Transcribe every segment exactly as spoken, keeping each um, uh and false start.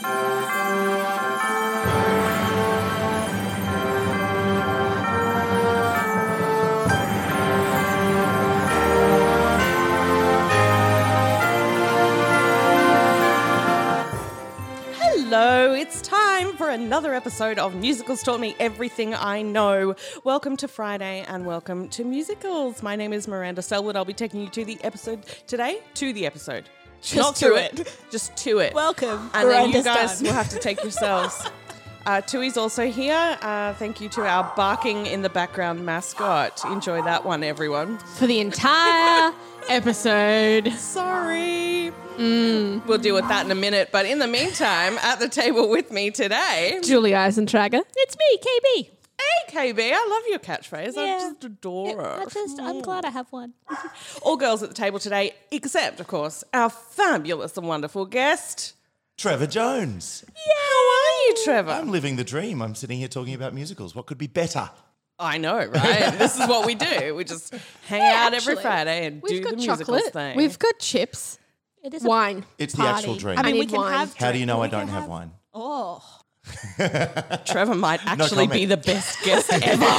Hello, it's time for another episode of Musicals Taught Me Everything I Know. Welcome to Friday and welcome to Musicals. My name is Miranda Selwood. I'll be taking you to the episode today, to the episode. Just Not to to it. it. Just to it. Welcome. And then you Miranda's guys done. will have to take yourselves. Uh, Tui's also here. Uh, thank you to our barking in the background mascot. Enjoy that one, everyone. For the entire episode. Sorry. We'll deal with that in a minute. But in the meantime, at the table with me today, Julie Eisentrager. It's me, K B. hey, K B, I love your catchphrase. I Yeah. just adore I it. just, I'm glad I have one. All girls at the table today, except, of course, our fabulous and wonderful guest. Trevor Jones. How are you, Trevor? I'm living the dream. I'm sitting here talking about musicals. What could be better? I know, right? This is what we do. We just hang Yeah, out every actually. Friday and We've do got the musicals chocolate. thing. We've got chips. It is a Wine. It's the party. actual dream. I mean, I we need can wine. have. How do you know I we can don't have wine? Oh, Trevor might actually comment. be the best guest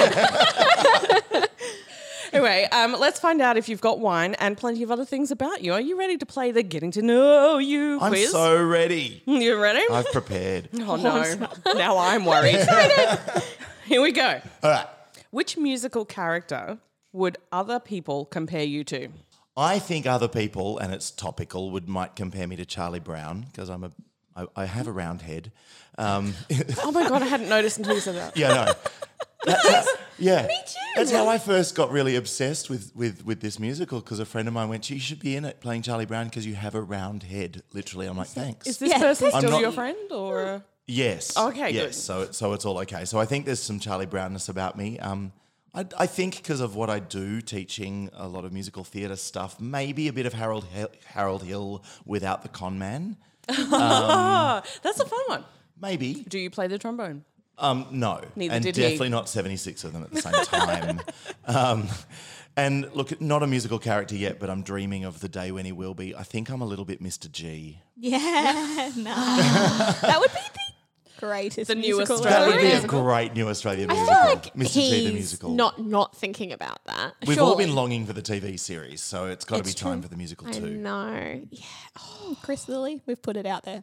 ever. Anyway, um, let's find out if you've got wine and plenty of other things about you. Are you ready to play the Getting to Know You I'm quiz? so ready. You ready? I've prepared. Oh, no. Now I'm worried. Here we go. All right. Which musical character would other people compare you to? I think other people, and it's topical, would might compare me to Charlie Brown because I'm a, I, I have a round head. Um, Oh, my God, I hadn't noticed until you said that. yeah, no. That's how, yeah, me too. That's how I first got really obsessed with with, with this musical because a friend of mine went, "You should be in it playing Charlie Brown because you have a round head." Literally, I'm like, "Thanks." Is this Yeah. person I'm still not- your friend or? Yes. Okay, yes. good. So it- so it's all okay. So I think there's some Charlie Brownness about me. Um, I, I think because of what I do, teaching a lot of musical theatre stuff, maybe a bit of Harold Hill, Harold Hill without the con man. Ah, that's a fun one. Maybe. Do you play the trombone? Um, no. Neither and did he. definitely not seventy-six of them at the same time. um, and look, not a musical character yet, but I'm dreaming of the day when he will be. I think I'm a little bit Mister G. yeah, no. That would be the greatest The new musical Australian That would ever. be a musical. great new Australian I musical. feel like Mister G the he's musical. not not thinking about that. We've all Surely. been longing for the T V series, so it's got to be It's time true. for the musical I too. know. Yeah. Chris Lilly, we've put it out there.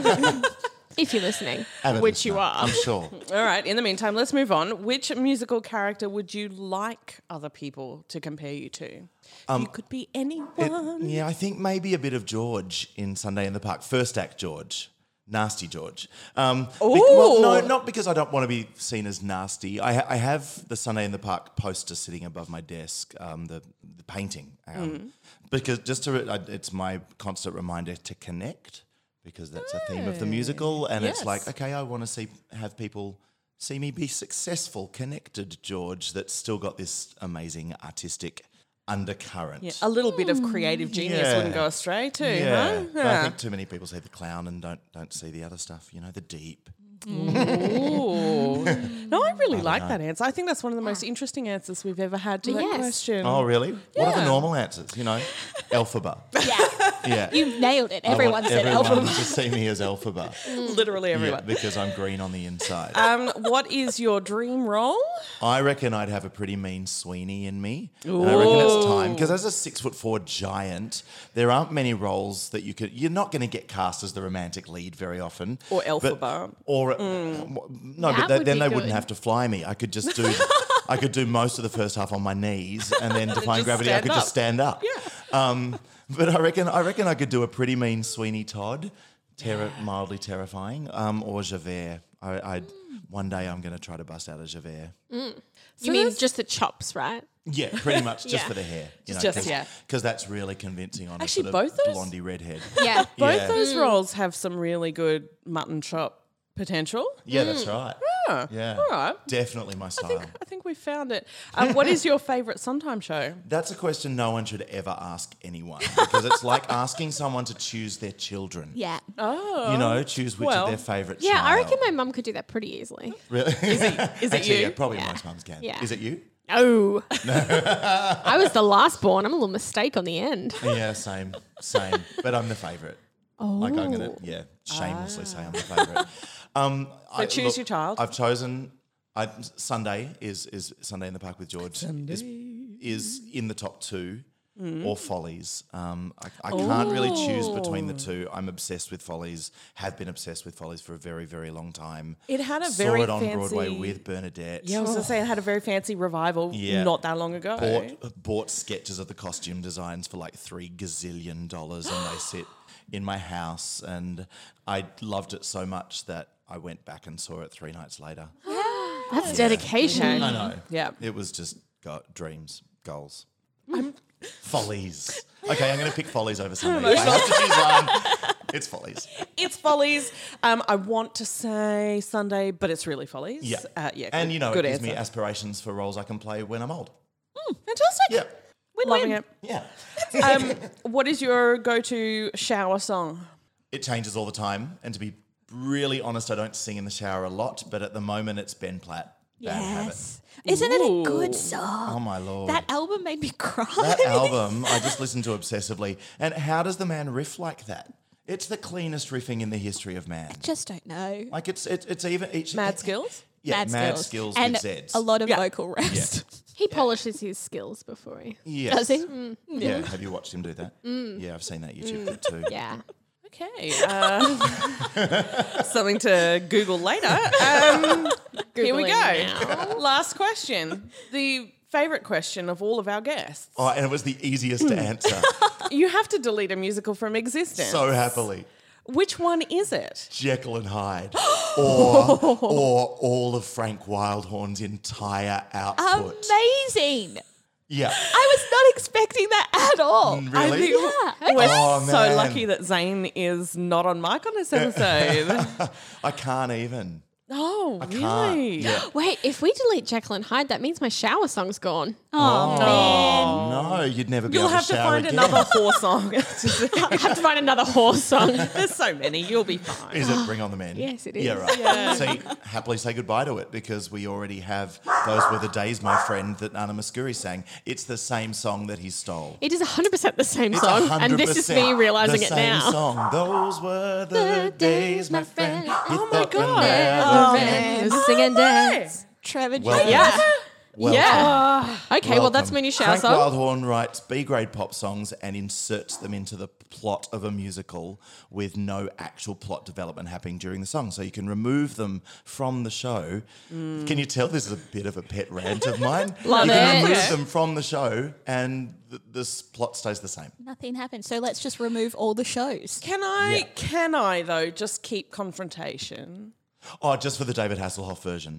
If you're listening, Avid which you listener, are. I'm sure. All right, in the meantime, let's move on. Which musical character would you like other people to compare you to? you could be It- anyone. yeah, I think maybe a bit of George in Sunday in the Park. First act George. Nasty George. Um, bec- well, no, Ooh. not because I don't want to be seen as nasty. I, ha- I have the Sunday in the Park poster sitting above my desk, um, the, the painting. Um, Because just to, re- I- it's my constant reminder to connect because that's a theme of the musical. And it's yes. like, okay, I want to see have people see me be successful, connected George that's still got this amazing artistic undercurrent. Yeah, a little bit of creative genius Yeah. wouldn't go astray too, Yeah, huh? but I think too many people see the clown and don't don't see the other stuff. You know, the deep. Ooh. No, I really like that answer. I think that's one of the most interesting answers we've ever had to that Yes. question. Oh, really? What are Yeah. the normal answers? You know, Elphaba. Yeah, Yeah. you've nailed it. I want Everyone said everyone Elphaba. to see me as Elphaba. Literally Yeah, everyone. because I'm green on the inside. Um, what is your dream role? I reckon I'd have a pretty mean Sweeney in me. And I reckon it's time because as a six foot four giant, there aren't many roles that you could. You're not going to get cast as the romantic lead very often. Or But- Elphaba. Or no, That but they, would then be they good. wouldn't have to fly me. I could just do. I could do most of the first half on my knees, and then defying just gravity, I stand could up. just stand up. Yeah. Um, but I reckon, I reckon I could do a pretty mean Sweeney Todd, terror, mildly terrifying, um, or Javert. I, I'd one day I'm going to try to bust out a Javert. You mean just the chops, right? Yeah, pretty much just Yeah. for the hair. You know, Just- cause, yeah. Because that's really convincing on Actually, a sort of both those- blondie redhead. Yeah. Both Yeah. those roles have some really good mutton chop potential. Yeah, that's right. Yeah. Yeah. All right. Definitely my I style. think I think we found it. Um, what is your favourite Sondheim show? That's a question no one should ever ask anyone because it's like asking someone to choose their children. Yeah. Oh, You know, choose which well, of their favourite Yeah, child. I reckon my mum could do that pretty easily. Really? is it Actually, you? yeah, probably Yeah. most mums can. Yeah. Is it you? No. I was the last born. I'm a little mistake on the end. Yeah, same, same. But I'm the favourite. Oh. Like I'm gonna, yeah, shamelessly say I'm the favourite. Um, So choose your child. I've chosen. I, Sunday is is Sunday in the Park with George is, is in the top two, Mm. or Follies. Um, I, I can't really choose between the two. I'm obsessed with Follies. Have been obsessed with Follies for a very very long time. It had a Saw very it on fancy- Broadway with Bernadette. Yeah, I was going to say it had a very fancy revival Yeah. not that long ago. Bought bought sketches of the costume designs for like three gazillion dollars, and they sit in my house. And I loved it so much that I went back and saw it three nights later. That's dedication. Okay. I know. Yeah. It was just go- dreams, goals. Follies. Okay, I'm going to pick Follies over Sunday. If I have to choose one, it's Follies. It's Follies. Um, I want to say Sunday, but it's really Follies. Yeah. Uh, yeah. And, good- you know, good it gives me answer. aspirations for roles I can play when I'm old. Fantastic. Yeah. Loving it. Yeah. Um, what is your go-to shower song? It changes all the time. And to be really honest, I don't sing in the shower a lot, but at the moment it's Ben Platt. Bad Habit. Yes. Isn't it a good Ooh. song? Oh, my Lord. That album made me cry. That album, I just listened to obsessively. And how does the man riff like that? It's the cleanest riffing in the history of man. Just don't know. Like it's it's, it's even each Mad Skills? Yeah, Mad, skills, and with Zeds. a lot of Yeah. vocal rest. He polishes his skills before he. Yes. Does he? Yeah. Have you watched him do that? Yeah, I've seen that YouTube clip too. Yeah. Okay. Uh, something to Google later. Um, here we go. Googling now. Last question. The favourite question of all of our guests. Oh, and it was the easiest to answer. You have to delete a musical from existence. So happily. Which one is it? Jekyll and Hyde. Or or all of Frank Wildhorn's entire output. Amazing. Yeah. I was not expecting that at all. Mm, really? I think Yeah. we're Oh, so man. lucky that Zane is not on mic on this episode. I can't even. Oh, I really? can't. Yeah. Wait, if we delete Jekyll and Hyde, that means my shower song's gone. Oh, Oh, no, you'd never be You'll able have to to shower find again. another horse song. I have to find another horse song. There's so many. You'll be fine. Is it Bring on the Men? Yes, it Yeah, is. right. See, happily say goodbye to it because we already have Those Were the Days, My Friend, that Nana Muscuri sang. It's the same song that he stole. It is one hundred percent the same It's song, one hundred and percent this is me realizing the it same now. Song. Those were the days, my friend. Oh my God. Oh, man. man. Sing and dance. Trevor Welcome. Yeah. Welcome. Yeah. Okay, well, that's Welcome. my new shower Frank song. Wildhorn writes B-grade pop songs and inserts them into the plot of a musical with no actual plot development happening during the song. So you can remove them from the show. Can you tell this is a bit of a pet rant of mine? Love you can it. remove them from the show and th- this plot stays the same. Nothing happened. So let's just remove all the shows. Can I, Yeah. can I, though, just keep confrontation? Oh, just for the David Hasselhoff version.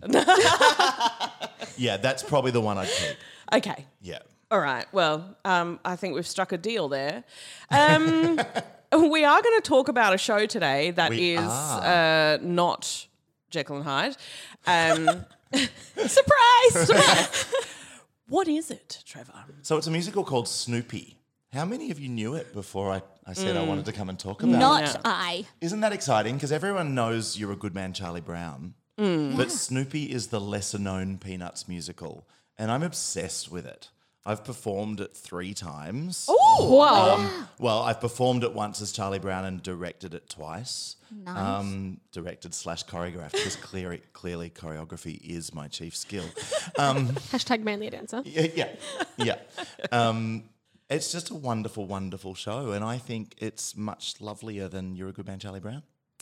Yeah, that's probably the one I'd keep. Okay. Yeah. All right. Well, um, I think we've struck a deal there. Um, we are going to talk about a show today that We is are. uh, not Jekyll and Hyde. Um, Surprise! what is it, Trevor? So it's a musical called Snoopy. How many of you knew it before I, I said I wanted to come and talk about it? Not Yeah. I. Isn't that exciting? Because everyone knows You're a Good Man, Charlie Brown. But Snoopy is the lesser known Peanuts musical. And I'm obsessed with it. I've performed it three times. Whoa. Well, I've performed it once as Charlie Brown and directed it twice. Nice. Um, directed slash choreographed because clearly, clearly choreography is my chief skill. Um, Hashtag manly dancer. yeah, yeah. yeah. Um, it's just a wonderful, wonderful show. And I think it's much lovelier than You're a Good Man, Charlie Brown.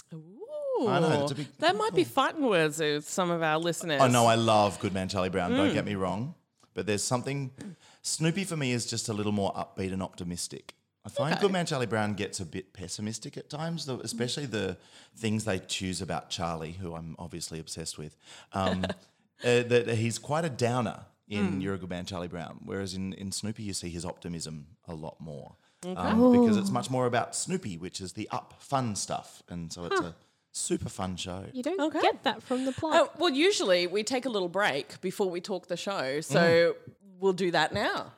I know, it's a big- that might be fighting words with some of our listeners. Oh, no, I love Good Man, Charlie Brown. Don't get me wrong. But there's something... Snoopy for me is just a little more upbeat and optimistic. I find Good Man, Charlie Brown gets a bit pessimistic at times, though, especially the things they choose about Charlie, who I'm obviously obsessed with. Um, uh, that he's quite a downer in You're a Good Man, Charlie Brown, whereas in, in Snoopy you see his optimism a lot more. Um, because it's much more about Snoopy, which is the up, fun stuff. And so it's a super fun show. You don't Okay. get that from the plot. Oh, well, usually we take a little break before we talk the show. So we'll do that now.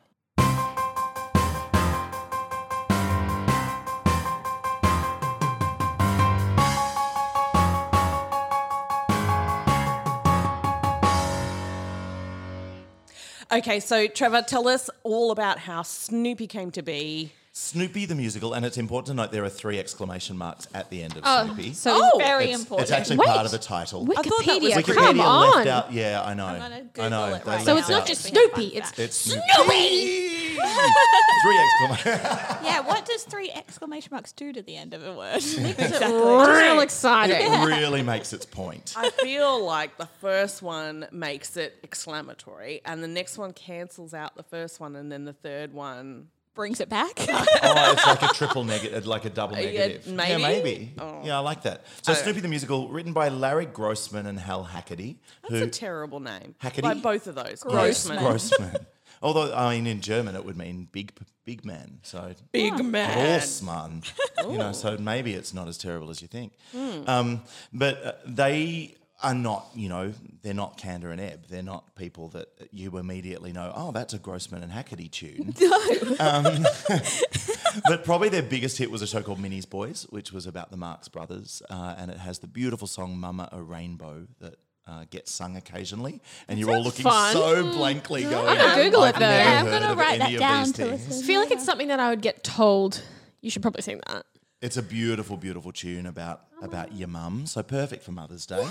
Okay, so Trevor, tell us all about how Snoopy came to be Snoopy the musical, and it's important to note there are three exclamation marks at the end of Oh, Snoopy. so Oh, Very it's, important. it's actually Wait. part of the title. I thought that was Wikipedia, Wikipedia come Wikipedia on. left out. Yeah, I know. I'm gonna I Google know. it They right left So now. it's not out. just Being a fun Snoopy, it's fact. It's Snoopy. Three exclamation. Yeah, what does three exclamation marks do to the end of a word? real exciting. It really makes its point. I feel like the first one makes it exclamatory, and the next one cancels out the first one, and then the third one. Brings it back. Oh, it's like a triple negative, like a double yeah, negative. maybe? Yeah, maybe. Oh. Yeah, I like that. So Oh. Snoopy the musical, written by Larry Grossman and Hal Hackety. That's a terrible name. Hackety? Like both of those. Grossman. Grossman. Grossman. Although, I mean, in German it would mean big, big man. So Big man. Grossmann. You know, so maybe it's not as terrible as you think. Um, but uh, they are not, you know, they're not Kander and Ebb. They're not people that you immediately know, oh, that's a Grossman and Hackety tune. No. Um, but probably their biggest hit was a show called Minnie's Boys, which was about the Marx Brothers. Uh, and it has the beautiful song Mama a Rainbow that uh, gets sung occasionally. And you're all looking fun. so blankly going, I'm gonna Google it I've though. never Yeah, I'm heard gonna of write any that of down these to things. listen. I feel like it's something that I would get told. You should probably sing that. It's a beautiful, beautiful tune about about your mum, so perfect for Mother's Day.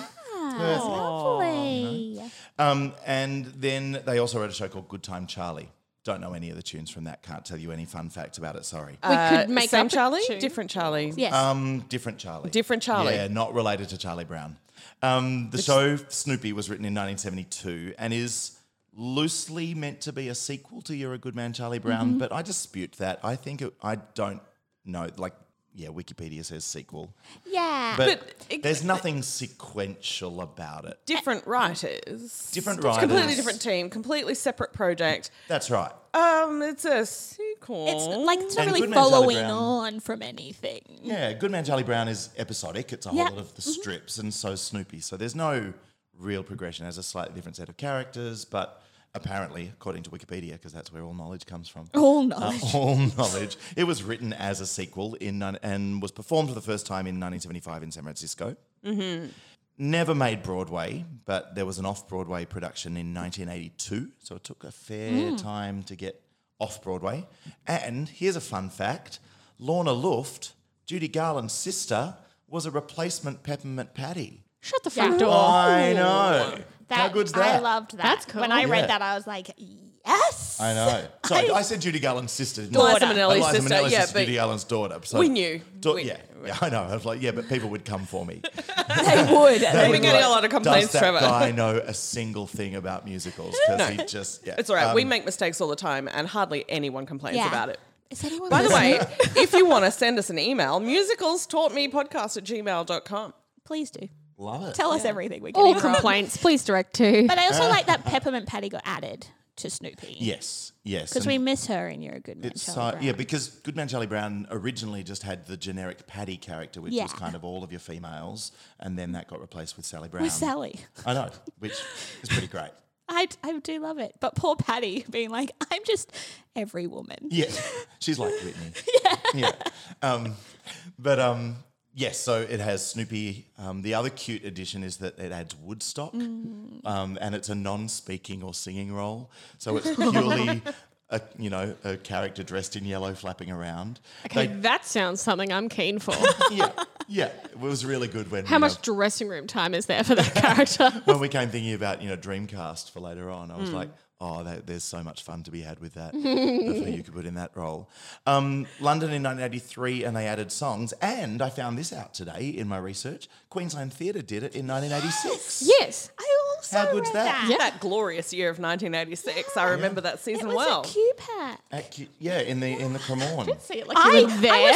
Lovely. Um, and then they also wrote a show called Good Time Charlie. Don't know any of the tunes from that. Can't tell you any fun facts about it. Sorry. We could make Same up a Charlie, tune. different Charlie. Yes. Um, different Charlie. Different Charlie. Yeah, not related to Charlie Brown. Um, the show Snoopy was written in nineteen seventy-two and is loosely meant to be a sequel to You're a Good Man, Charlie Brown, Mm-hmm. but I dispute that. I think it, I don't know. Like, yeah, Wikipedia says sequel, yeah. but, But it- there's nothing sequential about it. Different writers. Different It's writers. Completely different team. Completely separate project. That's right. Um, it's a sequel. it's like it's not And really Good Man, Charlie following Brown. on from anything. Yeah, Good Man Charlie Brown is episodic. It's a whole Yeah. lot of the strips, and so Snoopy. So there's no real progression. It has a slightly different set of characters, but apparently, according to Wikipedia, because that's where all knowledge comes from. All uh, knowledge. all knowledge. It was written as a sequel in nun- and was performed for the first time in nineteen seventy-five in San Francisco. Mm-hmm. Never made Broadway, but there was an off-Broadway production in nineteen eighty-two, so it took a fair time to get off-Broadway. And here's a fun fact. Lorna Luft, Judy Garland's sister, was a replacement Peppermint Patty. Shut the front door. I know. That, How good's that? I loved that. That's cool. When I Yeah. read that, I was like, yes. I know. Sorry, I, said Judy Garland's sister. didn't I? Liza Minnelli's Eliza sister, Minnelli's yeah, sister, but Judy Garland's daughter. So we knew. Da- We- yeah, yeah, I know. I was like, yeah, but people would come for me. They would. We've been getting a lot of complaints, Does that Trevor. guy know a single thing about musicals? Because No. he just, yeah. It's all right. Um, we make mistakes all the time, and hardly anyone complains Yeah. about it. Is anyone By the listening? way, if you want to send us an email, musicals taught me podcast at gmail dot com. Please do. Love it. Tell us everything we're getting All wrong. complaints, please direct to. But I also like that Peppermint Patty got added to Snoopy. Yes, yes. Because and we miss her in You're a Good Man, It's Charlie uh, Brown. yeah, because Goodman Charlie Brown originally just had the generic Paddy character, which Yeah. was kind of all of your females, and then that got replaced with Sally Brown. With Sally. I know, which is pretty great. I, I do love it. But poor Patty being like, I'm just every woman. Yeah, she's like Whitney. Yeah, yeah. Um, but um, yes, so it has Snoopy. Um, the other cute addition is that it adds Woodstock, um, and it's a non-speaking or singing role. So it's purely, a, you know, a character dressed in yellow flapping around. Okay, They- that sounds something I'm keen for. yeah, yeah. It was really good when How you much know, dressing room time is there for that character? when we came thinking about you know Dreamcast for later on. I was like, oh, that, there's so much fun to be had with that. Of who you could put in that role. Um, London in nineteen eighty-three, and they added songs. And I found this out today in my research. Queensland Theatre did it in nineteen eighty-six. Yes. I also How good's read that? that. Yeah. That glorious year of nineteen eighty-six. I remember that It season was well. a cube hat. At Q- yeah, in the in the Cremorne. See it like I, you were there. I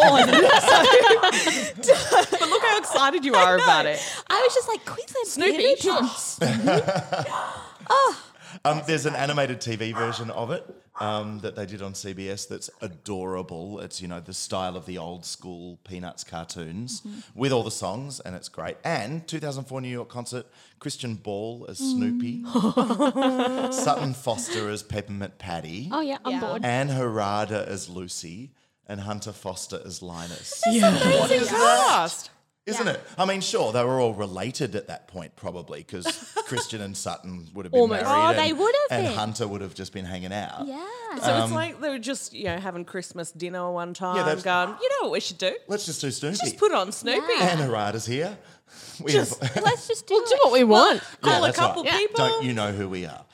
was not born. But look how excited you are about it. I was just like, Queensland Snoopy. Theatre did- Um, there's an animated T V version of it um, that they did on C B S that's adorable. It's, you know, the style of the old school Peanuts cartoons with all the songs, and it's great. And two thousand four New York concert, Christian Ball as Snoopy, Sutton Foster as Peppermint Patty, Oh, yeah, I'm Yeah. bored. Anne Harada as Lucy, and Hunter Foster as Linus. What is cast? Isn't Yeah. it? I mean, sure, they were all related at that point, probably, because Christian and Sutton would have been Almost. married. Oh, and, they would have And been. Hunter would have just been hanging out. Yeah. So it's like they were just, you know, having Christmas dinner one time, that's- going, you know what we should do? Let's just do Snoopy. Just put on Snoopy. Yeah. And Harada's here. We Just- have, Let's just do We'll do it. what we want. Call a that's couple right. people. Don't you know who we are?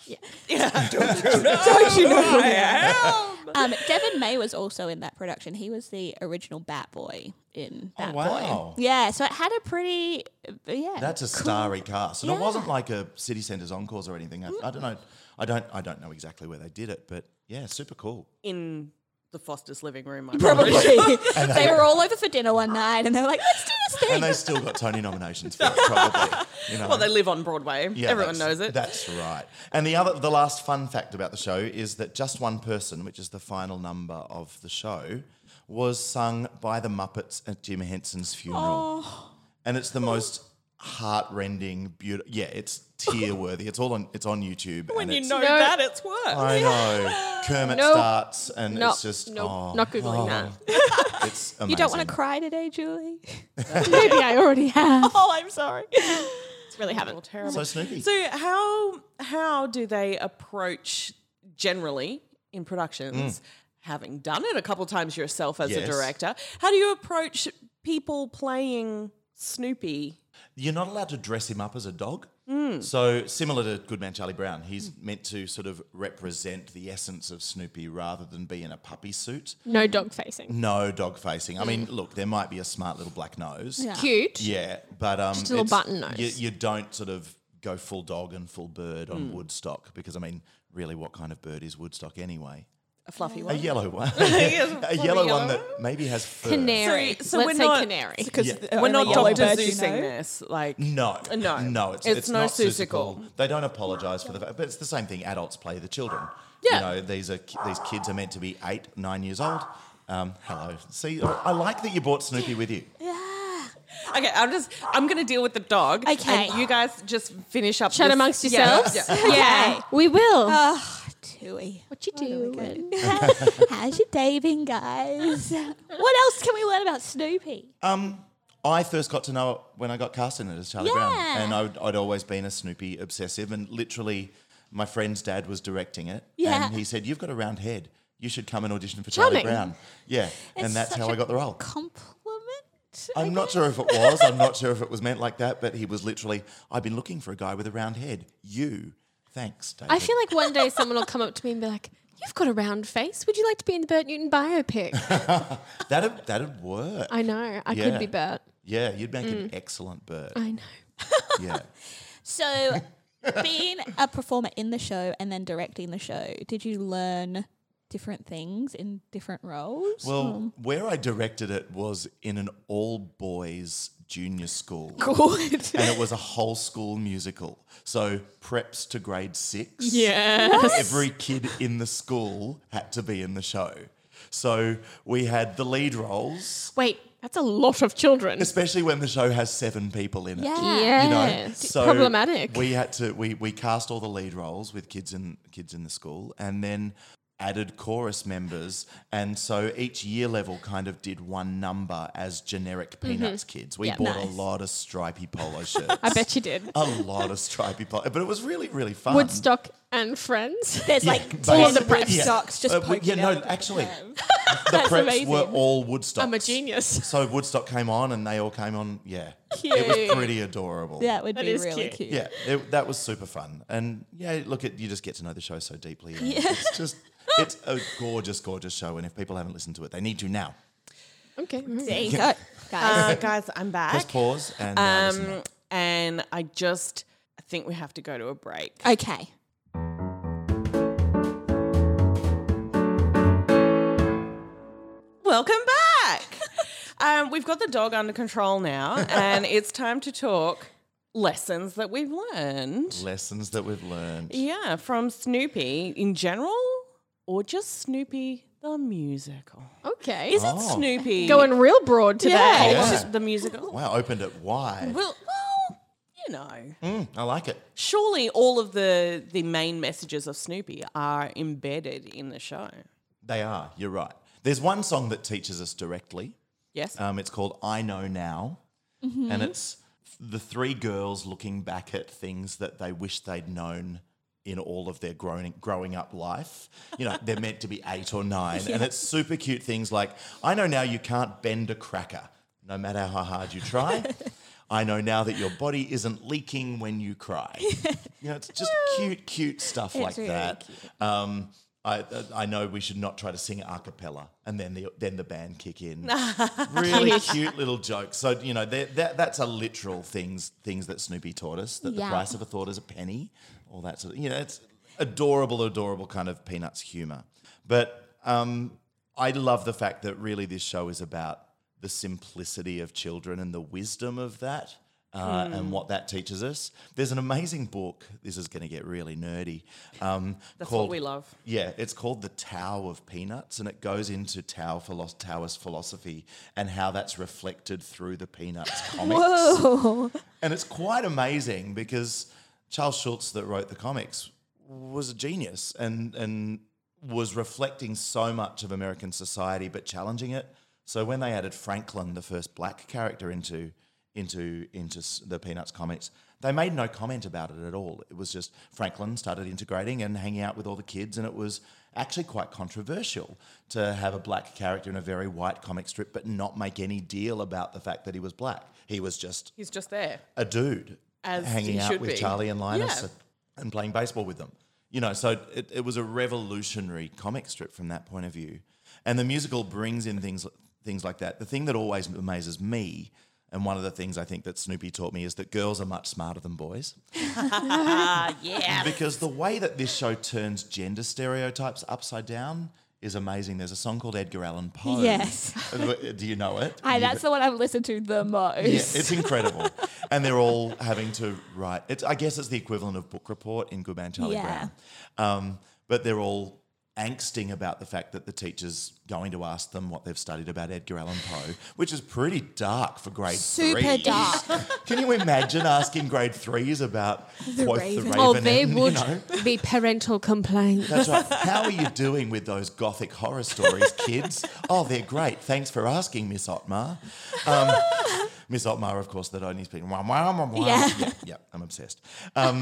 Don't you know who I am? Um, Devin May was also in that production. He was the original Bat Boy in Bat Oh, wow. Boy. Yeah, so it had a pretty, uh, yeah. That's a starry cast, and it Yeah. wasn't like a City Centres Encores or anything. I, I don't know. I don't. I don't know exactly where they did it, but yeah, super cool. In the Foster's living room, I'm Probably. pretty they were all over for dinner one night and they were like, let's do this thing. And they still got Tony nominations for it, probably. You know. Well, they live on Broadway. Yeah, Everyone that's- knows it. That's right. And the other, the last fun fact about the show is that Just One Person, which is the final number of the show, was sung by the Muppets at Jim Henson's funeral. Oh. And it's the most heart-rending, beautiful. Yeah, it's tear-worthy. It's all on. It's on YouTube. when and you it's, know No. that, it's work. I know. Kermit Nope. starts, and Nope. it's just Nope. oh, Not Googling that. It's amazing. You don't want to cry today, Julie? Maybe I already have. Oh, I'm sorry. Really Well, haven't. terrible. So Snoopy. So how how do they approach generally in productions, having done it a couple times yourself as a Yes. director? How do you approach people playing Snoopy? You're not allowed to dress him up as a dog. Hmm. So similar to Goodman Charlie Brown, he's meant to sort of represent the essence of Snoopy rather than be in a puppy suit. No dog facing. No dog facing. I mean, look, there might be a smart little black nose. Yeah. Cute. Yeah, but um, Just a little it's- button nose. You, you don't sort of go full dog and full bird Hmm. on Woodstock because I mean, really, what kind of bird is Woodstock anyway? A fluffy A one? yellow one. Yes, a probably yellow yellow one that one. maybe has fur. Canary. So- so Let's we're say not- canary. Because Yeah. We're not yellow Doctor bird, you Zeusing know? this. Like, No, No. no, it's, It's it's, no not Seussical. Seussical. They don't apologise for the fact, but it's the same thing. Adults play the children. Yeah. You know, these are these kids are meant to be eight, nine years old. Um, hello. See, I like that you brought Snoopy with you. okay, I'm just I'm gonna deal with the dog. Okay. and you guys just finish up. Chat this- amongst Yeah. yourselves. Yeah. Yeah, we will. Oh, Tui. what you doing? How's your day been, guys? What else can we learn about Snoopy? Um, I first got to know it when I got cast in it as Charlie Brown, Yeah. and I'd, I'd always been a Snoopy obsessive. And literally, my friend's dad was directing it, Yeah. and he said, "You've got a round head. You should come and audition for Charlie Charming. Brown." Yeah, and It's that's such how a I got the role. Compliment. I'm not sure if it was. I'm not sure if it was meant like that, but he was literally, I've been looking for a guy with a round head. You. Thanks, David. I feel like one day someone will come up to me and be like, "You've got a round face. Would you like to be in the Bert Newton biopic?" that'd, that'd work. I know. I Yeah. could be Bert. Yeah, you'd make Mm. an excellent bird. I know. Yeah. So, being a performer in the show and then directing the show, did you learn different things in different roles? Well, where I directed it was in an all boys junior school. Good. And it was a whole school musical. So preps to grade six. Yeah. Every kid in the school had to be in the show. So we had the lead roles, Wait, that's a lot of children. especially when the show has seven people in it. Yeah. You know, Yes. so Problematic. We had to we we cast all the lead roles with kids in kids in the school, and then added chorus members, and so each year level kind of did one number as generic Peanuts kids. We Yeah. bought a Nice. lot of stripy polo shirts. I bet you did. a lot of stripy polo, but it was really really fun. Woodstock and Friends. There's Yeah, like basically, all the prep yeah. stocks just Uh, we- poking yeah, no, out. actually, the preps amazing. were all Woodstock. I'm a genius. So Woodstock came on, and they all came on. Yeah, it was Cute. pretty adorable. That would That be is really cute. cute. Yeah, it, that was super fun, and yeah, look at you just get to know the show so deeply. And It's just it's a gorgeous, gorgeous show, and if people haven't listened to it, they need to now. Okay. There you go, guys. Uh, guys, I'm back. Press pause and uh, listen Um, now. and I just I think we have to go to a break. okay. Welcome back. um, we've got the dog under control now, and it's time to talk lessons that we've learned. Lessons that we've learned. Yeah, from Snoopy in general, or just Snoopy the musical. Okay. Is it Oh. Snoopy? Going real broad today. yeah, Yeah. it's just the musical. Wow, opened it wide. Well, well, you know, Mm, I like it. surely all of the the main messages of Snoopy are embedded in the show. They are. You're right. There's one song that teaches us directly. Yes. Um, it's called "I Know Now," and it's the three girls looking back at things that they wish they'd known in all of their growing growing up life. You know, they're meant to be eight or nine, yeah. and it's super cute things like, I know now you can't bend a cracker, no matter how hard you try. I know now that your body isn't leaking when you cry. You know, it's just cute, cute stuff It's like really that. cute. Um, I I know we should not try to sing a cappella and then the then the band kick in. Really cute little jokes. So you know that that's a literal things things that Snoopy taught us. That Yeah. the price of a thought is a penny. All that sort of, you know, it's adorable, adorable kind of Peanuts humour. But um, I love the fact that really this show is about the simplicity of children and the wisdom of that. Uh, mm. And what that teaches us. There's an amazing book. This is going to get really nerdy. Um, That's called, what we love. Yeah, it's called The Tao of Peanuts, and it goes into Tao philo- Taoist philosophy and how that's reflected through the Peanuts comics. Whoa. And it's quite amazing because Charles Schulz, that wrote the comics, was a genius and and was reflecting so much of American society, but challenging it. So when they added Franklin, the first black character, into into into the Peanuts comics, they made no comment about it at all. It was just Franklin started integrating and hanging out with all the kids, and it was actually quite controversial to have a black character in a very white comic strip but not make any deal about the fact that he was black. He was just He's just there. a dude As hanging he out should with be. Charlie and Linus Yeah. and playing baseball with them. You know, so it, it was a revolutionary comic strip from that point of view. And the musical brings in things things like that. The thing that always amazes me, and one of the things I think that Snoopy taught me, is that girls are much smarter than boys. Ah, yeah. Because the way that this show turns gender stereotypes upside down is amazing. There's a song called Edgar Allan Poe. Yes. Do you know it? I, You- that's the one I've listened to the most. Yeah, it's incredible. And they're all having to write. It's, I guess it's the equivalent of Book Report in Good Man Charlie Yeah. Brown. Um, but they're all angsting about the fact that the teacher's going to ask them what they've studied about Edgar Allan Poe, which is pretty dark for grade Super three. dark. Can you imagine asking grade threes about The Quoth Raven. the Raven? Oh, they and, would You know, be parental complaints. that's right. How are you doing with those gothic horror stories, kids? Oh, they're great. Thanks for asking, Miss Otmar. Um, Miss Otmar, of course, that only speaks. Wah, wah, wah, wah. Yeah. yeah, yeah, I'm obsessed. Um,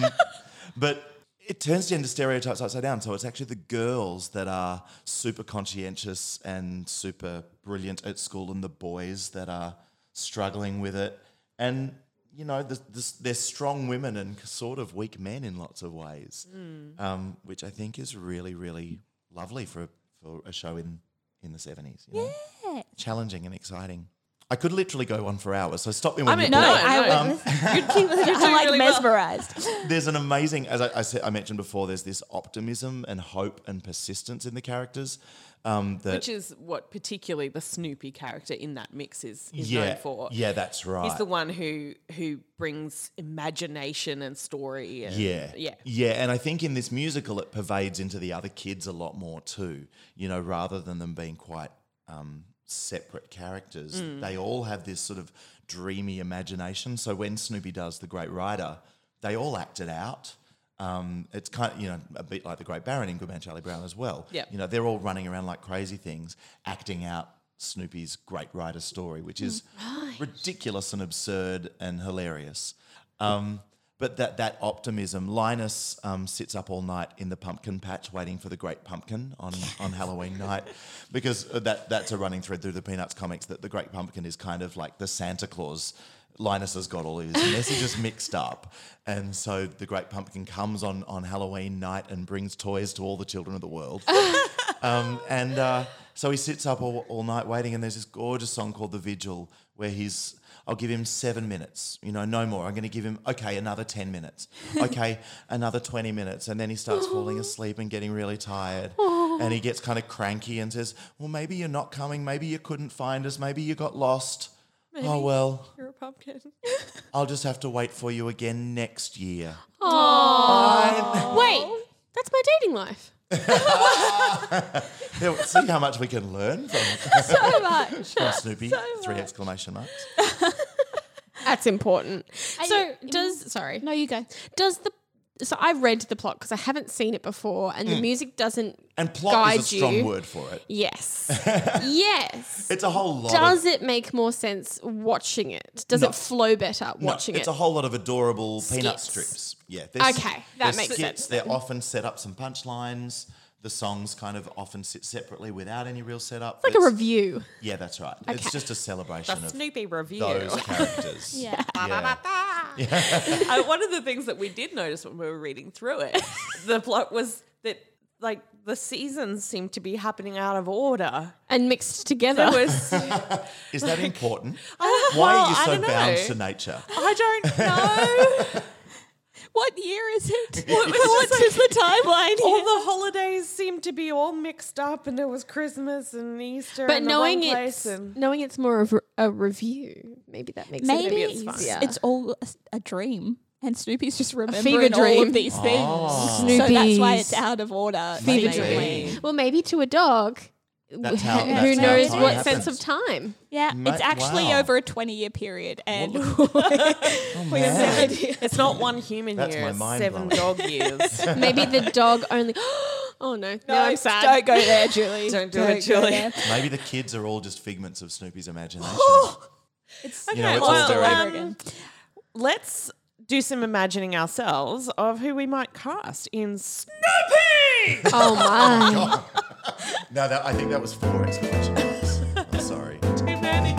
but it turns gender stereotypes upside down. So it's actually the girls that are super conscientious and super brilliant at school, and the boys that are struggling with it. And you know, the, the, they're strong women and sort of weak men in lots of ways, Mm. um, which I think is really, really lovely for for a show in in the seventies. You know? Yeah. Challenging and exciting. I could literally go on for hours, so stop me when I mean, you No, No, I no. would listen. I'm like really well. mesmerized. There's an amazing, as I, I, said, I mentioned before, there's this optimism and hope and persistence in the characters. Um, that Which is what particularly the Snoopy character in that mix is, is yeah, known for. yeah, that's right. He's the one who who brings imagination and story. And, Yeah. yeah. Yeah. And I think in this musical, it pervades into the other kids a lot more too, you know, rather than them being quite um, separate characters. Mm. They all have this sort of dreamy imagination. So when Snoopy does The Great Rider, they all act it out. Um, it's kind of, you know, a bit like The Great Baron in Good Man Charlie Brown as well. Yep. You know, they're all running around like crazy things, acting out Snoopy's Great Rider story, which is ridiculous and absurd and hilarious. Um, but that that optimism, Linus um, sits up all night in the pumpkin patch waiting for the Great Pumpkin on, on Halloween night, because that that's a running thread through the Peanuts comics, that the Great Pumpkin is kind of like the Santa Claus. Linus has got all his messages mixed up, and so the Great Pumpkin comes on, on Halloween night and brings toys to all the children of the world. um, and uh, so he sits up all, all night waiting, and there's this gorgeous song called The Vigil where he's, I'll give him seven minutes, you know, no more. I'm going to give him, okay, another ten minutes. Okay, another twenty minutes. And then he starts falling asleep and getting really tired. And he gets kind of cranky and says, well, maybe you're not coming. Maybe you couldn't find us. Maybe you got lost. Oh, well, You're a pumpkin. I'll just have to wait for you again next year. Aww. Wait, that's my dating life. Yeah, see how much we can learn from, So much. from Snoopy. So Three much. exclamation marks. That's important. I- So does sorry. No, you go. Does the so I read the plot because I haven't seen it before, and the music doesn't And plot guide is a strong you. word for it. Yes. yes. It's a whole lot Does of... it make more sense watching it? Does No. it flow better No, watching it's it? a whole lot of adorable peanut Skits. strips. Yeah. there's- Okay, that there's makes skits, sense They're then. often set up some punchlines. The songs kind of often sit separately without any real setup. It's like a review. Yeah, that's right. Okay. It's just a celebration The of Snoopy review. those characters. Yeah. Yeah. uh, one of the things that we did notice when we were reading through it, the plot was that like the seasons seemed to be happening out of order. And mixed together. There was, Is that important? well, Why are you I so don't know. bound to nature? I don't know. What year is it? What- what is the timeline All here? the holidays seemed to be all mixed up, and there was Christmas and Easter. But in the knowing wrong place it's and knowing it's more of a review, maybe that makes Maybe, it a bit it's fun. easier. it's all a, a dream, and Snoopy's just remembering fever all dream. of these things. Oh. So that's why Snoopies. it's out of order. Fever seemingly. dream. well, maybe to a dog. That's how- who that's how knows time what happens. sense of time? Yeah, Ma- it's actually wow. over a twenty-year period, and Oh, man. it's not one human That's year, my it's mind seven blowing. dog years. Maybe the dog only. Oh no! now I'm sad. Don't go there, Julie. Don't do Don't it, go Julie. there. Maybe the kids are all just figments of Snoopy's imagination. It's You know, it's well, all very... um, again. Let's do some imagining ourselves of who we might cast in Snoopy. Oh my! No, that, I think that was four exclamation marks. I'm sorry. Too many.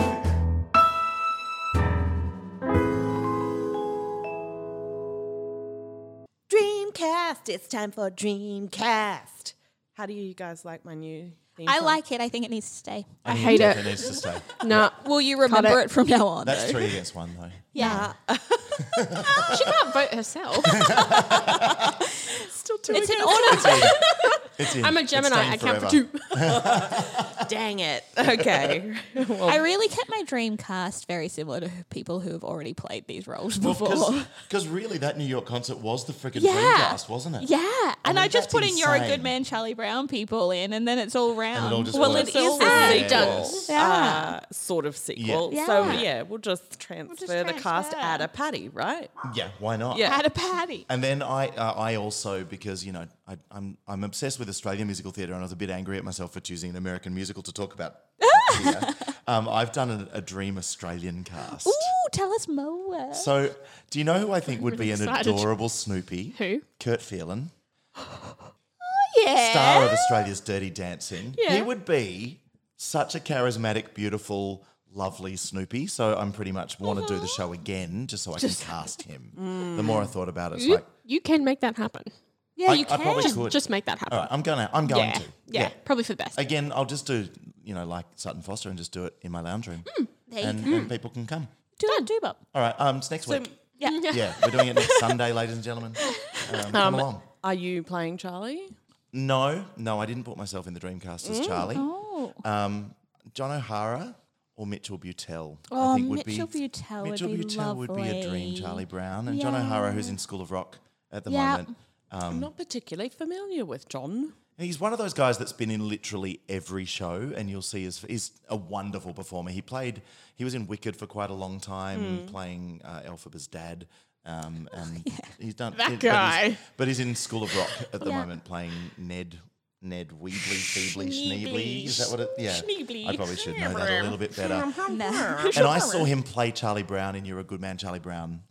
Dreamcast. It's time for Dreamcast. How do you guys like my new theme I song? like it. I think it needs to stay. I hate It it. needs to stay. No, Will you remember it. it. from now on? That's though? three against one, though. Yeah. she can't vote herself. Still two It's an against honor. It's in. I'm a It's Gemini. staying I count for forever. two. Dang it. Okay. Well, I really kept my dream cast very similar to people who have already played these roles before. Because really, that New York concert was the freaking Yeah. Dreamcast, wasn't it? Yeah, and I, mean, just that's put in "You're a insane. Good Man, Charlie Brown" people in, and then it's all round. And it all just well, works. it is all a right. sequel, Done. Yeah. uh, sort of sequel. Yeah. So Yeah. yeah, we'll just transfer the cast, transfer. add a Patty, right? Yeah, why not? Yeah. Had a patty. And then I, uh, I also because you know I, I'm I'm obsessed with Australian musical theatre, and I was a bit angry at myself for choosing an American musical to talk about. here. Um, I've done a, a dream Australian cast. Ooh, tell us more. So, do you know who I think would be an excited. adorable Snoopy? Who? Kurt Phelan, Yeah. star of Australia's Dirty Dancing. Yeah. He would be such a charismatic, beautiful, lovely Snoopy. So I'm pretty much want to do the show again just so I can cast him. The more I thought about it, it's You, like you can make that happen. Yeah, I- you I can. probably Just, could. just make that happen. all right, I'm gonna, I'm going yeah. to. yeah, probably for the best. Again, I'll just do, you know, like Sutton Foster and just do it in my lounge room, There you and, go. and people can come. Do it, do bop. All right, um, it's next So, week. Yeah. Yeah, we're doing it next Sunday, ladies and gentlemen. Um, come Um, along. Are you playing Charlie? No, no, I didn't put myself in the Dreamcast as Charlie. Oh. Um, John O'Hara or Mitchell Butel, Oh, I think would Mitchell be. Butel would Mitchell be Butel would be a dream lovely. Charlie Brown, and John O'Hara, who's in School of Rock at the Yeah. moment. I'm not particularly familiar with John. He's one of those guys that's been in literally every show, and you'll see his, he's a wonderful performer. He played, he was in Wicked for quite a long time, playing uh, Elphaba's dad. Um, and he's done That but he's- guy. But he's, in School of Rock at the Yeah. moment, playing Ned. Ned Weebly, Feebly, Schneebly. Schneebly. Is that what it? Yeah, Schneebly. I probably should know that a little bit better. No. And I saw him play Charlie Brown in You're a Good Man, Charlie Brown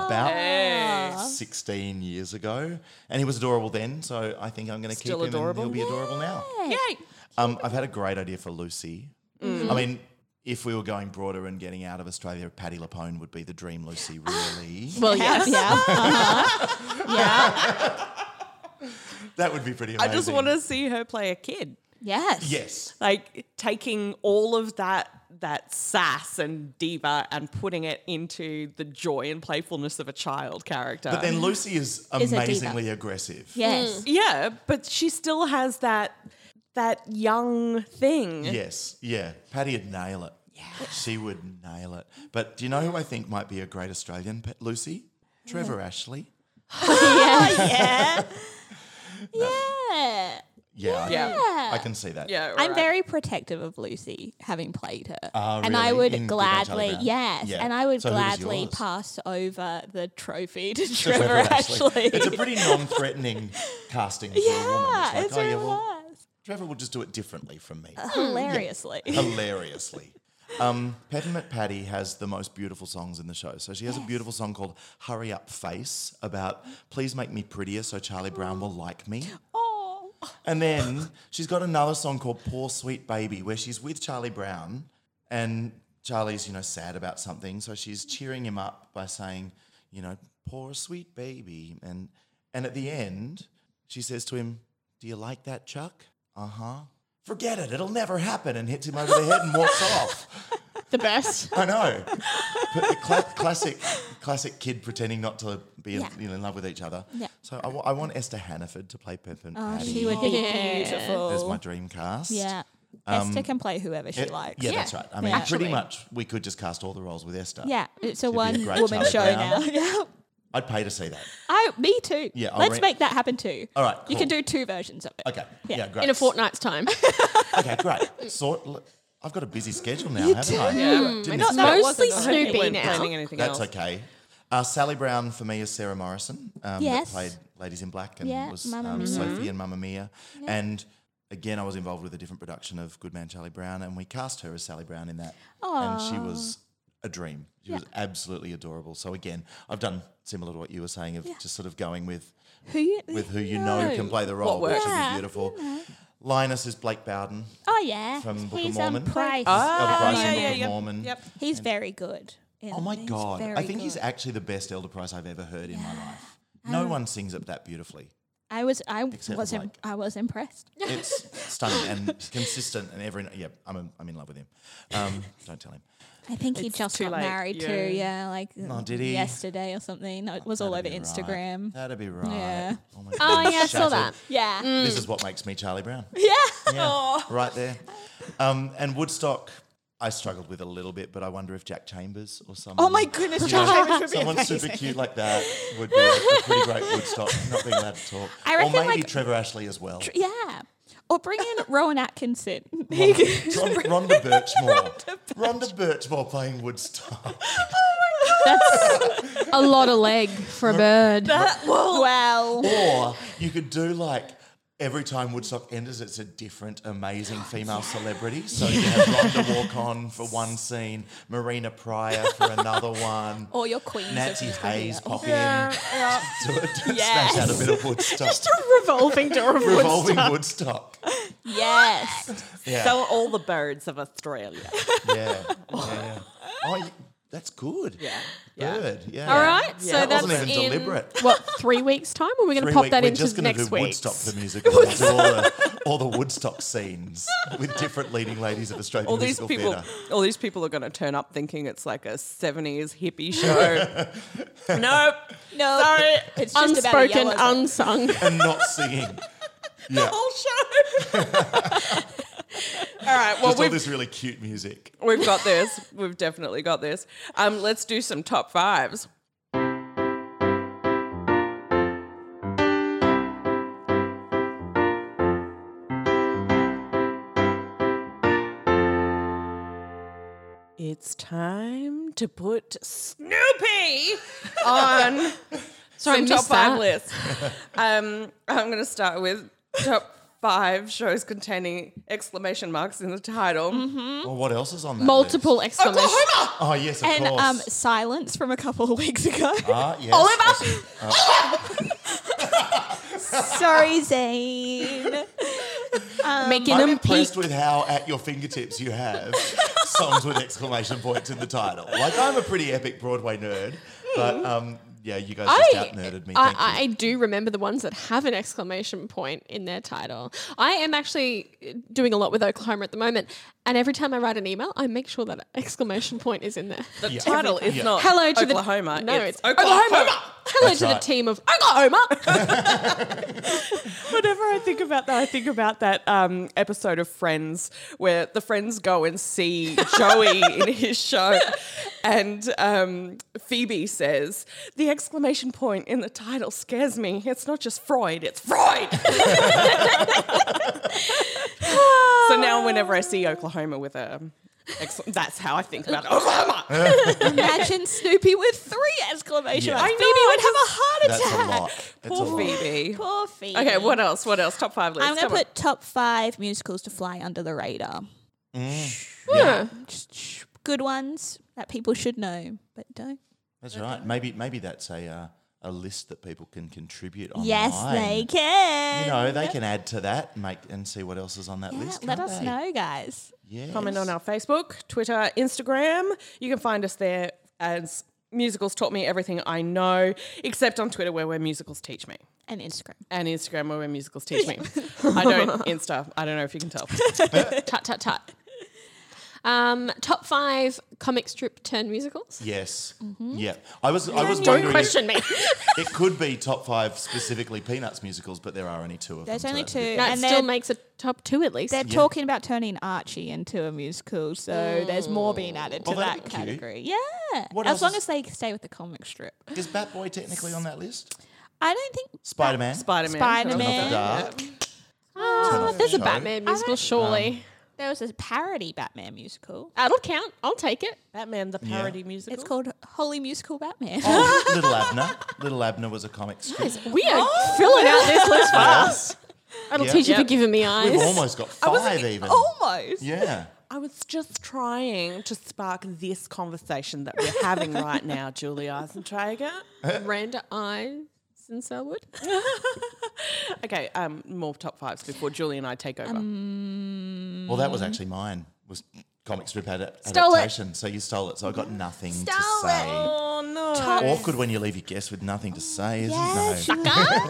about sixteen years ago. And he was adorable then, so I think I'm going to keep Still him adorable? and he'll be adorable now. Yay! Um, I've had a great idea for Lucy. I mean, if we were going broader and getting out of Australia, Patti LuPone would be the dream Lucy, really. well, yes. Yeah. yeah. That would be pretty I amazing. just want to see her play a kid. Yes. Yes. Like taking all of that that sass and diva and putting it into the joy and playfulness of a child character. But then Lucy is Is a diva. amazingly aggressive. Yes. yeah, but she still has that that young thing. Yes, yeah. Patty would nail it. Yeah. She would nail it. But do you know who I think might be a great Australian, Pe- Lucy? Trevor Ashley. yeah. Yeah. Yeah. Yeah, Yeah. I can see that. Yeah, I'm right. very protective of Lucy, having played her, Ah, and I really? would In Good Man, Charlie gladly, Brown? yes, Yeah. and I would So who was gladly yours? pass over the trophy to Trevor Trevor Ashley. Ashley. It's a pretty non-threatening casting for a woman. yeah, It's it's like, oh, really yeah, well, was Trevor will just do it differently from me. hilariously. Hilariously. Um, Peppermint Patty has the most beautiful songs in the show. So she has a beautiful song called Hurry Up Face about please make me prettier so Charlie Brown will like me. Oh, And then she's got another song called Poor Sweet Baby where she's with Charlie Brown and Charlie's, you know, sad about something. So she's cheering him up by saying, you know, poor sweet baby. And and at the end, she says to him, do you like that, Chuck? Uh-huh. Forget it, it'll never happen, and hits him over the head and walks off. The best. I know. But the cla- classic classic kid pretending not to be in, Yeah. you know, in love with each other. Yeah. So I, wa- I want Esther Hannaford to play Peppermint oh, Patty she would be Yeah. beautiful. as my dream cast. Yeah, Esther can play whoever she It- likes. Yeah, Yeah. that's right. I mean, Yeah. pretty Actually. much we could just cast all the roles with Esther. Yeah, it's a She'd be a one great woman Charlie show Brown. now. Yeah. I'd pay to see that. I, me too. Yeah, I'll let's rent- make that happen too. All right, you can cool. do two versions of it. Okay. Yeah. Yeah, great. In a fortnight's time. Okay, great. Sort. l- I've got a busy schedule now, haven't I? Yeah. Didn't Not expect- that it Mostly wasn't. I hope you Snoopy weren't now. planning anything That's else. okay. Uh, Sally Brown for me is Sarah Morrison, um, Yes. that played Ladies in Black and Yeah, was Mamma um, Mia. Sophie and Mamma Mia. And again, I was involved with a different production of Good Man Charlie Brown, and we cast her as Sally Brown in that, and she was a dream. She was absolutely adorable. So again, I've done similar to what you were saying of just sort of going with Who you, with who you know can play the role, which works. would Yeah, be beautiful. Linus is Blake Bowden. Oh yeah, From Book of he's Mormon. um, Price. Ah, Elder Price yeah, in Book yeah, of yeah. Mormon. Yep. He's very good. in Oh my it. He's God. very I think he's good. actually the best Elder Price I've ever heard in my life. No one sings it that beautifully. I was I Except was for im- Blake. I was impressed. It's stunning and consistent and every yeah, I'm a, I'm in love with him. Um, don't tell him. I think he It's just too got late, married yeah. too. Yeah, like Oh, did he? yesterday or something. No, it was all over That'd be Instagram. Right. That'd be right. Yeah. Oh, my Oh, God, yeah, I saw shattered. that. Yeah, This is what makes me Charlie Brown. yeah. Yeah, right there. Um, and Woodstock, I struggled with a little bit, but I wonder if Jack Chambers or someone. Oh my goodness, you Jack know, Chambers would be someone amazing. super cute like that would be a, a pretty great Woodstock. Not being allowed to talk. I or reckon, maybe like, Trevor Ashley as well. Yeah. Or bring in Rowan Atkinson. Rhonda, Rhonda Birchmore. Rhonda Birchmore playing Woodstock. That's a lot of leg for a bird. Well, Or you could do like every time Woodstock enters, it's a different amazing female celebrity. So you have Rhonda walk on for one scene, Marina Pryor for another one, all your queens. Nancy of Hayes musical pop in, Yeah. do it, do Yes. smash out a bit of Woodstock. Revolving door of Revolving Woodstock. Yes. Yeah, So are all the birds of Australia. yeah, yeah. Oh, you, that's good. Yeah. Yeah. Bird. Yeah. All right, Yeah. so That that's wasn't even in deliberate. what three weeks' time? Or are we going to Three pop week- that we're into just gonna next do week? Woodstock the musical. We'll do all the, all the Woodstock scenes with different leading ladies of Australian All these musical people, theatre. all these people are going to turn up thinking it's like a seventies hippie show. Nope. No. Sorry. It's just about a Unspoken, yellow zone. unsung. And not singing. Yeah. Whole show. All right. Well, Just all we've this really cute music. we've got this. We've definitely got this. Um, let's do some top fives. It's time to put Snoopy on Sorry, I some top missed five that. list. Um, I'm going to start with top five shows containing exclamation marks in the title. Well, what else is on that Multiple list? exclamation. Oh, yes, of And course. um, silence from a couple of weeks ago. Ah, yes. Awesome. Sorry, Zane. Making I'm them impressed peak. with how at your fingertips you have songs with exclamation points in the title. Like, I'm a pretty epic Broadway nerd, but um, yeah, you guys just I, out nerded me. I, Thank you. I do remember the ones that have an exclamation point in their title. I am actually doing a lot with Oklahoma at the moment, and every time I write an email, I make sure that exclamation point is in there. The Yeah. title is Yeah. not Hello to Oklahoma. the no, it's, it's, Oklahoma. Oklahoma. Hello That's to the right. team of Oklahoma. Whenever I think about that, I think about that um, episode of Friends where the friends go and see Joey in his show, And um, Phoebe says, the exclamation point in the title scares me. It's not just Freud, it's Freud. So now whenever I see Oklahoma with a... Ex- that's how I think about it. Oklahoma! Imagine Snoopy with three exclamation Yeah. marks. I Phoebe know, would have a heart That's attack. a lot. That's a Poor lot. Phoebe. Poor Phoebe. Okay, what else? What else? Top five list. I'm going Come to on. put top five musicals to fly under the radar. Yeah. Just sh- good ones that people should know, but don't. That's right. Maybe maybe that's a uh, a list that people can contribute online. Yes, they can. You know, they can add to that and make and see what else is on that Yeah, list. let can't us they? know, guys. Yes. Comment on our Facebook, Twitter, Instagram. You can find us there as Musicals Taught Me Everything I Know, except on Twitter where we're Musicals Teach Me. And Instagram. And Instagram where we're Musicals Teach Me. I don't Insta. I don't know if you can tell. Tut, tut, tut. Um, top five comic strip turn musicals. Yes. Mm-hmm. Yeah. I was I was Don't wondering. question me. It could be top five specifically Peanuts musicals, but there are only two of There's them. only so- two. That and still they're, makes a top two at least. they're Yeah. talking about turning Archie into a musical, so there's more being added to Oh, that'd that be cute. category. Yeah. What as else long is- as they stay with the comic strip. Is Batboy technically on that list? I don't think Spider Man. Spider-Man. Spider-Man. Dark. Ah, Turn off there's the a show. Batman musical, surely. there was a parody Batman musical. That'll count. I'll take it. Batman, the Yeah. parody musical. It's called Holy Musical Batman. Oh, Little Abner. Little Abner was a comic strip. We are filling out this list fast. That'll Yeah. teach you Yep. for giving me eyes. We've almost got five even. Almost. Yeah. I was just trying to spark this conversation that we're having right now, Julie Eisentrager. Miranda Eyes and Selwood. Okay, um, more top fives before Julie and I take over. Um, Well, that was actually mine. Was comic strip ad- Stole it. adaptation. So you stole it. So I got nothing to Stole say. it. oh no! Awkward when you leave your guest with nothing to say, isn't Yeah,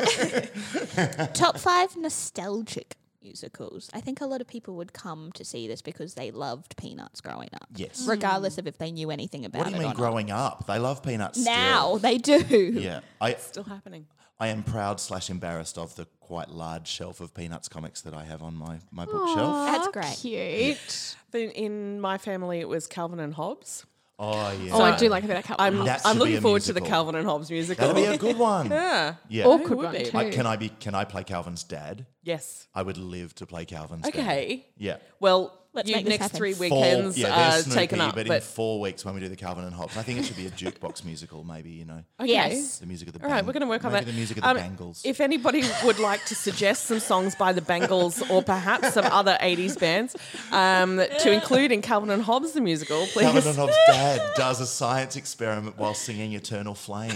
it? Top five nostalgic musicals. I think a lot of people would come to see this because they loved Peanuts growing up. Yes. Regardless of if they knew anything about What do you it mean or growing up? They love Peanuts not. Now still. they do. Yeah. I Still happening. I am proud slash embarrassed of the quite large shelf of Peanuts comics that I have on my, my bookshelf. That's great. Cute. In, in my family, it was Calvin and Hobbes. Oh, yeah. Oh, I do like a bit of Calvin. I'm, That I'm should be looking a forward to the musical. Calvin and Hobbes musical. That'll be a good one. yeah. Yeah. Awkward would one be. too. I, can I be? Can I play Calvin's dad? Yes. I would live to play Calvin's dad. Okay. Yeah. Well, Let's you make this next happen. three Four- weekends yeah, are there's Snoopy, taken up, but, in but four weeks when we do the Calvin and Hobbes, I think it should be a jukebox musical, maybe, you know. okay. Yes. The music of the All right, Bang- we're going to work on maybe that. the music of Um, the Bangles. If anybody would like to suggest some songs by the Bangles or perhaps some other eighties bands um, to include in Calvin and Hobbes the musical, please. Calvin and Hobbes' dad does a science experiment while singing Eternal Flame.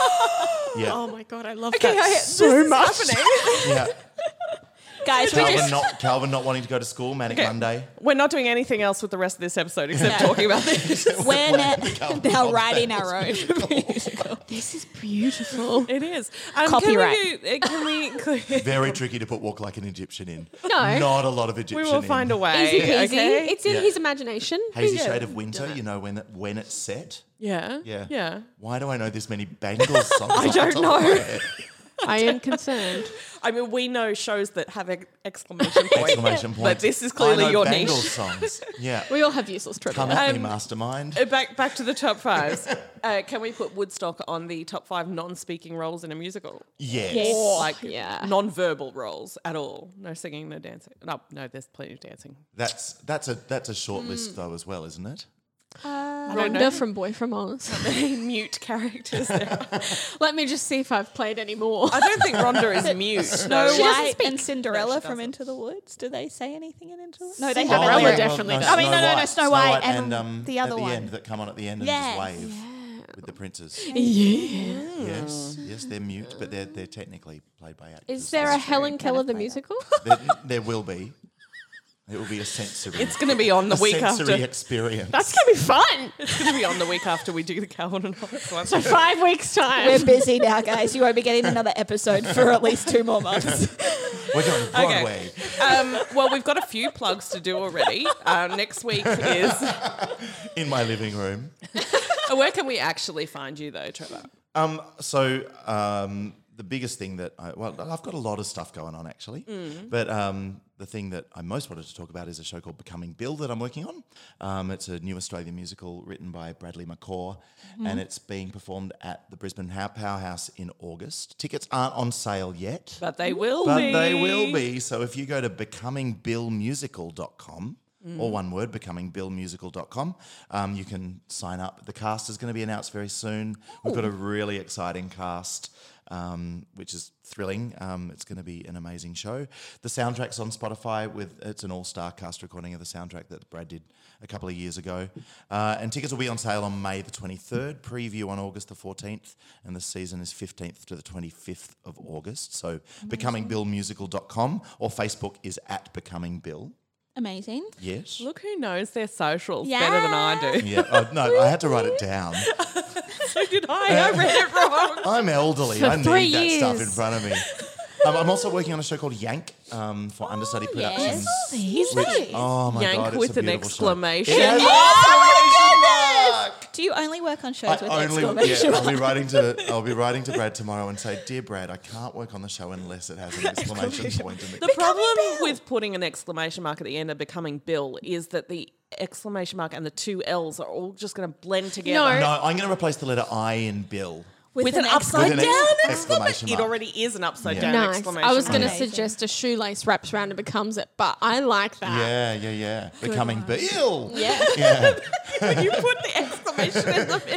Yeah. Oh my god, I love Okay, that I- so this is much. happening. Yeah. Guys, we Calvin just not Calvin not wanting to go to school, Manic Okay. Monday. We're not doing anything else with the rest of this episode except No. talking about this. we're now, Calvin now Hobbes writing band our own musical. This is beautiful. It is. Um, Copyright. Can we, do, uh, can we include... Very tricky to put Walk Like an Egyptian in. No. Not a lot of We Egyptian will in. find a way. Easy peasy. Okay? It's in Yeah. his imagination. Hazy Yeah. Shade of Winter, you know when it, when it's set. Yeah. Yeah. Yeah. Why do I know this many Bangles songs? I don't know. I am concerned. I mean, we know shows that have ex- exclamation point. Exclamation point. But this is I clearly know your Bangles niche. songs. Yeah. We all have useless trivia. Come at me, Um, mastermind. Uh, Back back to the top fives. Uh, can we put Woodstock on the top five non-speaking roles in a musical? Yes. Yes. Like yeah. non-verbal roles at all. No singing, no dancing. No, no, there's plenty of dancing. That's that's a that's a short list though as well, isn't it? I don't know. Rhonda from Boy from Oz. Mute characters there. Let me just see if I've played any more. I don't think Rhonda is mute. Snow She doesn't White speak. and Cinderella No, she from doesn't. Into the Woods. Do they say anything in Into the Woods? No, they Cinderella haven't. Cinderella They- definitely I does. mean, no, no, no, Snow White and um, the other at the one. end that come on at the end and Yes. just wave with the princes. Yeah. Yes, yes, they're mute, but they're they're technically played by actors. Is there a That's true. Helen Keller the play that. musical? There, there will be. It will be a sensory. It's going to be on the a week sensory after. experience. That's gonna be fun. It's going to be on the week after we do the Calvin and Hobbes one. So five weeks time. We're busy now, guys. You won't be getting another episode for at least two more months. We're going to Broadway. Um, well, we've got a few plugs to do already. Uh, next week is. In my living room. Where can we actually find you, though, Trevor? Um, so um, the biggest thing that I, well, I've got a lot of stuff going on actually, Mm. but um, the thing that I most wanted to talk about is a show called Becoming Bill that I'm working on. Um, it's a new Australian musical written by Bradley McCaw, Mm-hmm. and it's being performed at the Brisbane How- Powerhouse in August. Tickets aren't on sale yet, But they will but be. they will be. So if you go to becoming bill musical dot com, Mm. or one word, becoming bill musical dot com, um, you can sign up. The cast is going to be announced very soon. We've got a really exciting cast, um, which is thrilling. Um, it's going to be an amazing show. The soundtrack's on Spotify. With it's an all-star cast recording of the soundtrack that Brad did a couple of years ago. Uh, and tickets will be on sale on May the twenty-third, preview on August the fourteenth, and the season is fifteenth to the twenty-fifth of August. So becoming bill musical dot com, or Facebook is at Becoming Bill. Amazing. Yes. Look who knows their socials Yeah. better than I do. Yeah. Oh, no, I had to write it down. So did I. I read it wrong. I'm elderly. For I need three that stuff in years. front of me. Um, I'm also working on a show called Yank um, for Understudy Productions. Yes. Which, oh my Yank god, it's with a an beautiful exclamation. Show. It has Oh an exclamation mark. Do you only work on shows with I only, exclamation yeah, I'll be marks? writing to I'll be writing to Brad tomorrow and say, dear Brad, I can't work on the show unless it has an exclamation point in the The problem with putting an exclamation mark at the end of Becoming Bill is that the exclamation mark and the two L's are all just going to blend together. No. No, I'm going to replace the letter I in Bill. With, an, upside With an down ex- exclamation exclamation It mark. already is an upside Yeah. down Nice. exclamation I was going to mark. Amazing. suggest a shoelace wraps around and becomes it, but I like that. Yeah, yeah, yeah. Becoming Bill. Yeah. Yeah. You put the exclamation in the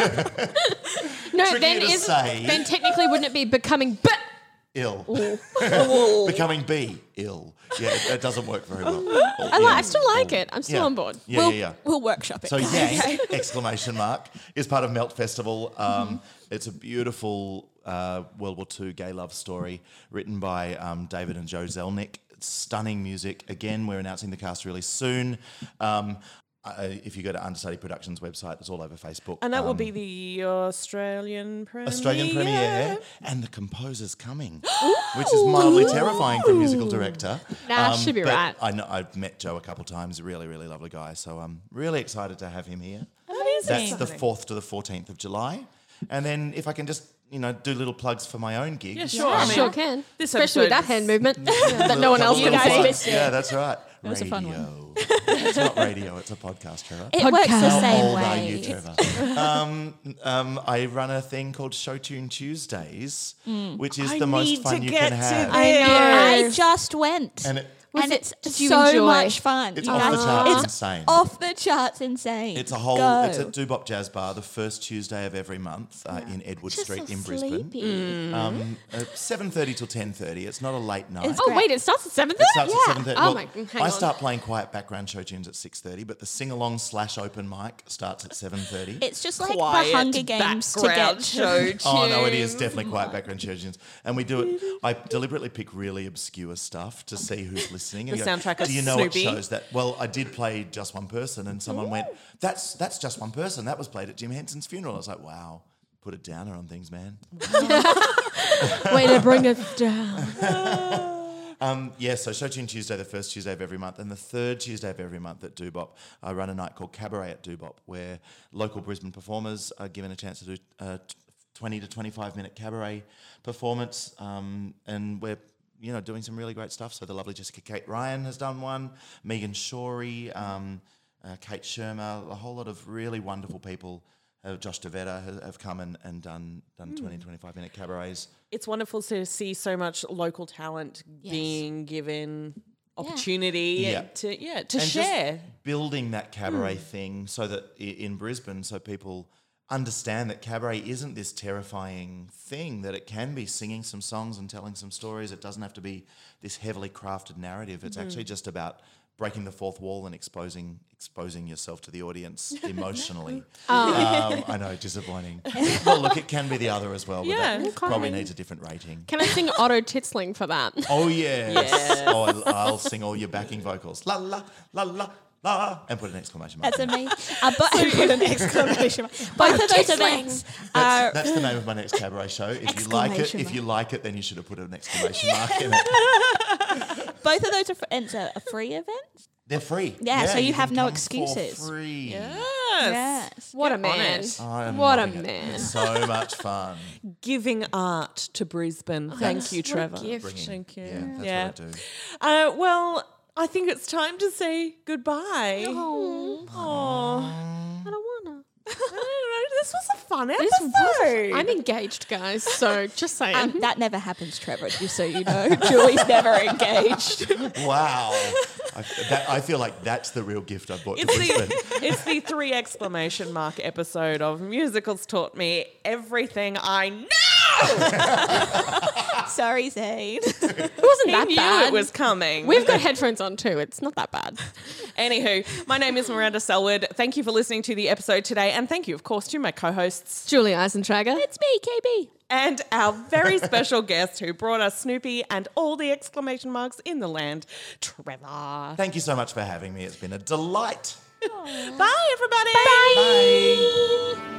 middle. No, Trickier then to is say. then technically wouldn't it be becoming b? Ill. Becoming B. Ill. Yeah, it, it doesn't work very well. I, like, I still like it. I'm still Yeah. on board. Yeah, we'll, yeah, yeah. we'll workshop it. So Yank, exclamation mark, is part of Melt Festival. Um, It's a beautiful uh, World War Two gay love story written by um, David and Joe Zelnick. It's stunning music. Again, we're announcing the cast really soon. Um, uh, if you go to Understudy Productions website, it's all over Facebook. And that will Um, be the Australian premiere. Australian premiere, and the composer's coming, which is mildly terrifying for a musical director. Nah, should be but right. I know I've met Joe a couple of times. Really, really lovely guy. So I'm really excited to have him here. Amazing. That's the fourth to the fourteenth of July, and then if I can just you know do little plugs for my own gigs. Yeah, sure. I I mean, sure can. this Especially with that episode hand is- movement that no one else Couple can little guys see. plugs. missed it. Yeah, that's right. It was a radio. fun one. It's not radio. It's a podcast, Trevor. It works the Podcast. same How old are way. you, Trevor? um, um, I run a thing called Showtune Tuesdays, which is I the most need fun to you get can to have. I know. I just went. And it, Was and it- it's did you so enjoy? much fun. it's You off the guys- charts It's insane. off the charts insane. It's a whole. Go. It's at Doobop Jazz Bar, the first Tuesday of every month uh, in Edward Just Street so in Brisbane. sleepy. Um, uh, seven thirty till ten thirty. It's not a late night. It's Oh great. wait, it starts at seven It starts thirty. at seven thirty. Oh Well, my, hang I on. start playing quiet background show tunes at six thirty, but the sing along slash open mic starts at seven thirty. It's just like Quiet the Hunger Games to background get show Oh no, it is tunes. definitely quiet background show tunes, and we do it. I deliberately pick really obscure stuff to see who's listening. And The go, soundtrack of Do you know Snoopy? what shows that? Well, I did play Just One Person, and someone went, "That's that's Just One Person. That was played at Jim Henson's funeral." I was like, "Wow, put a downer on things, man." Way to bring it down. Um, yeah, so Showtune Tuesday, the first Tuesday of every month, and the third Tuesday of every month at Doobop, I run a night called Cabaret at Doobop, where local Brisbane performers are given a chance to do a twenty to twenty-five minute cabaret performance, um, and we're you know doing some really great stuff. So the lovely Jessica Kate Ryan has done one, Megan Shorey, um, uh, Kate Shermer, a whole lot of really wonderful people. Uh, Josh DeVetta have, have come and, and done done twenty, twenty-five minute cabarets. It's wonderful to see so much local talent Yes. being given opportunity Yeah. to yeah to And share. just building that cabaret thing so that i- in Brisbane, so people understand that cabaret isn't this terrifying thing, that it can be singing some songs and telling some stories. It doesn't have to be this heavily crafted narrative. It's actually just about breaking the fourth wall and exposing exposing yourself to the audience emotionally. um, I know, disappointing. Well, look, it can be the other as well, but Yeah. that probably needs a different rating. Can I sing Otto Titzling for that? Oh, yes. Yes. Oh, I'll, I'll sing all your backing vocals. La, la, la, la, la, and put an exclamation mark. That's amazing. Uh, but put an exclamation mark. Both of those events That's, are that's the name of my next cabaret show. If you like it, Exclamation if mark. you like it, then you should have put an exclamation mark in it. both of those events are are free events. They're free. Yeah, so you have can no come excuses. For free. Yes. Yeah. nice. What a on man. it. I'm What a loving it. man. It's so much fun. Giving art to Brisbane. Thank you, what a Trevor. gift. Bringing, Thank you. Yeah, that's Yeah. what I do. Uh, well, I think it's time to say goodbye. Oh, Oh. I don't wanna. I don't know. This was a fun This episode. was- I'm engaged, guys. So just saying. Um, that never happens, Trevor, just so you know. Julie's never engaged. Wow. I, that, I feel like that's the real gift I brought to It's Brisbane. the, it's the three exclamation mark episode of Musicals Taught Me Everything I Know. Sorry, Zane. it wasn't He that knew bad. it was coming. We've got headphones on too. It's not that bad. Anywho, my name is Miranda Selwood. Thank you for listening to the episode today. And thank you, of course, to my co-hosts Julie Eisentrager. It's me, K B. and our very special guest who brought us Snoopy and all the exclamation marks in the land, Trevor. Thank you so much for having me. It's been a delight. Bye, everybody. Bye.